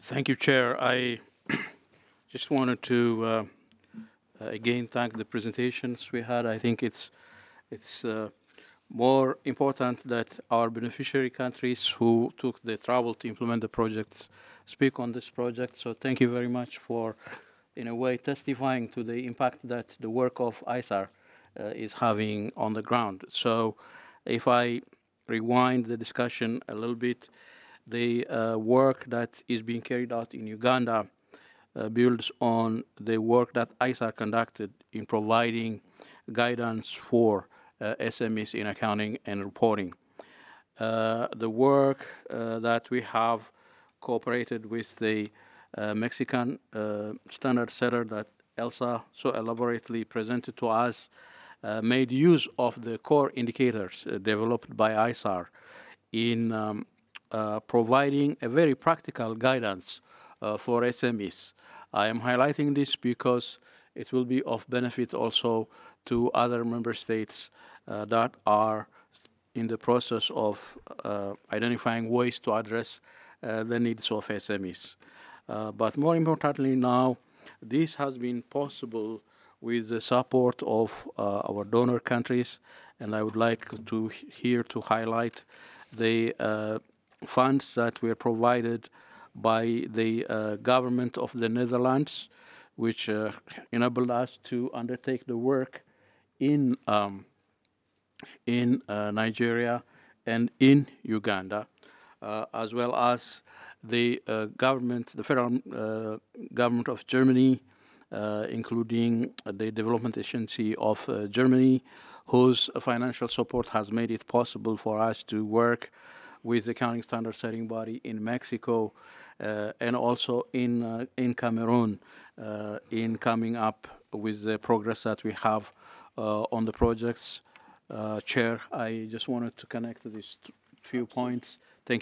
Thank you, Chair. I just wanted to again thank the presentations we had. I think it's more important that our beneficiary countries who took the trouble to implement the projects speak on this project. So thank you very much for, in a way, testifying to the impact that the work of ISAR is having on the ground. So if I rewind the discussion a little bit, the work that is being carried out in Uganda builds on the work that ISAR conducted in providing guidance for SMEs in accounting and reporting. The work that we have cooperated with the Mexican standard setter that Elsa so elaborately presented to us made use of the core indicators developed by ISAR in providing a very practical guidance for SMEs. I am highlighting this because it will be of benefit also to other member states that are in the process of identifying ways to address the needs of SMEs. But more importantly now, this has been possible with the support of our donor countries, and I would like to here to highlight the funds that were provided by the government of the Netherlands, which enabled us to undertake the work in Nigeria and in Uganda, as well as the government, the federal government of Germany, including the development agency of Germany, whose financial support has made it possible for us to work with the accounting standard setting body in Mexico and also in Cameroon in coming up with the progress that we have on the projects. Chair, I just wanted to connect these few points